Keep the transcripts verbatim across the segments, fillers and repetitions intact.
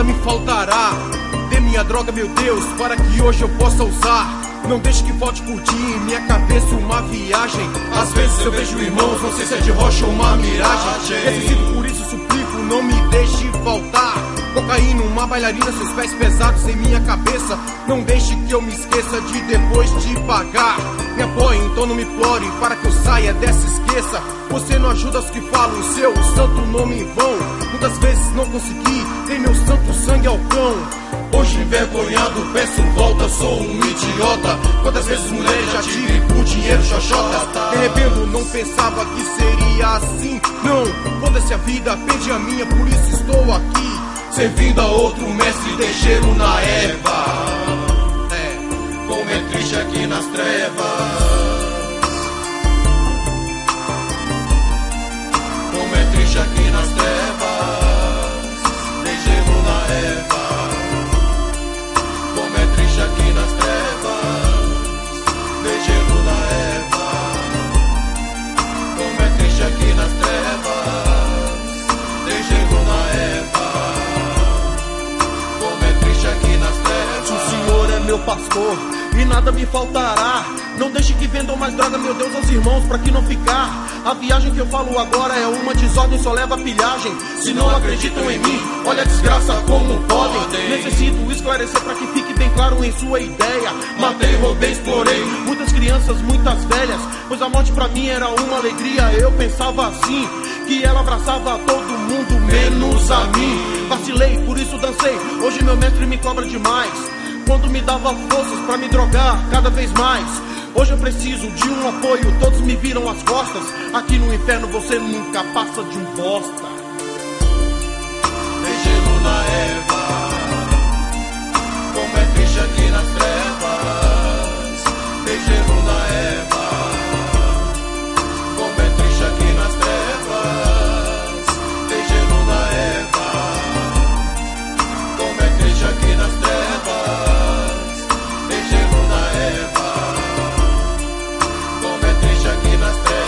nada me faltará. Dê minha droga, meu Deus, para que hoje eu possa usar. Não deixe que falte curtir em minha cabeça uma viagem. Às vezes eu vejo irmãos, não sei se é de rocha ou uma miragem. Necessito, por isso suplico, não me deixe faltar. Cocaína, uma bailarina, seus pés pesados em minha cabeça. Não deixe que eu me esqueça de depois te pagar. Me apoie, então não me implore, para que eu saia dessa esqueça. Você não ajuda os que falam o seu santo nome em vão. Muitas vezes não consegui, tem meu santo sangue ao cão. Hoje envergonhado, peço volta, sou um idiota. Quantas vezes mulheres já tive por dinheiro xoxota. Me arrependo, não pensava que seria assim. Não, foda-se a vida, perdi a minha, por isso estou aqui. Servindo a outro mestre, de cheiro na erva. É, como é triste aqui nas trevas. Como é triste aqui nas trevas. De gelo na erva. Como é triste aqui nas trevas. De gelo na erva. Como é triste aqui nas trevas. De gelo na erva. Aqui nas terras. O Senhor é meu pastor e nada me faltará. Não deixe que vendam mais droga, meu Deus, aos irmãos, pra que não ficar. A viagem que eu falo agora é uma desordem, só leva pilhagem. Se não acreditam em mim, olha a desgraça como podem. Necessito esclarecer pra que fique bem claro em sua ideia. Matei, roubei, explorei muitas crianças, muitas velhas, pois a morte pra mim era uma alegria. Eu pensava assim, que ela abraçava todo mundo, menos a mim. Vacilei, por isso dancei, hoje meu mestre me cobra demais. Quando me dava forças pra me drogar cada vez mais. Hoje eu preciso de um apoio, todos me viram as costas. Aqui no inferno você nunca passa de um bosta. Tem gelo na erva. Como é triste aqui nas trevas. Tem gelo na erva. Como é triste aqui nas trevas. Tem gelo na erva. Como é triste aqui nas trevas. Tem gelo na erva. Como é triste aqui nas trevas.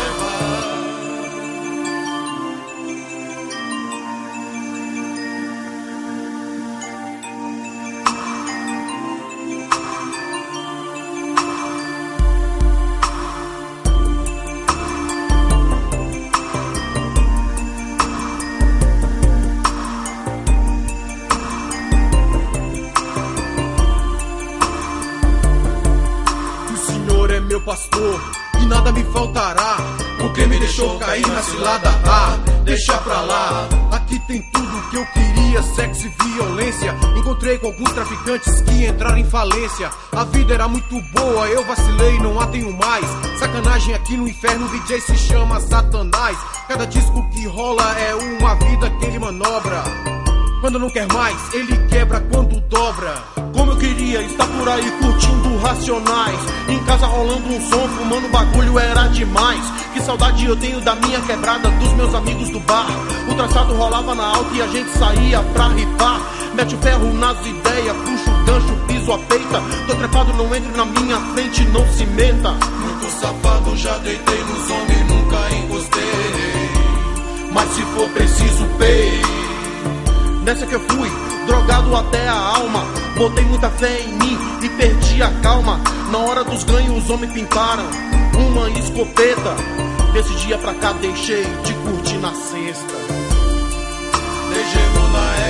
Meu pastor, e nada me faltará, porque me deixou cair na cilada. Ah, deixa pra lá. Aqui tem tudo que eu queria, sexo e violência. Encontrei com alguns traficantes que entraram em falência. A vida era muito boa, eu vacilei, não a tenho mais. Sacanagem aqui no inferno, o D J se chama Satanás. Cada disco que rola é uma vida que ele manobra. Quando não quer mais, ele quebra quando dobra. Como eu queria estar por aí curtindo Racionais. Em casa rolando um som, fumando bagulho era demais. Que saudade eu tenho da minha quebrada, dos meus amigos do bar. O traçado rolava na alta e a gente saía pra ripar. Mete o ferro nas ideias, puxa o gancho, piso a peita. Tô trepado, não entre na minha frente, não se meta. Muito safado, já deitei nos homens, nunca encostei. Mas se for preciso, pei. Nessa que eu fui, drogado até a alma. Botei muita fé em mim e perdi a calma. Na hora dos ganhos os homens pintaram uma escopeta. Desse dia pra cá deixei de curtir na sexta. Dei gelo na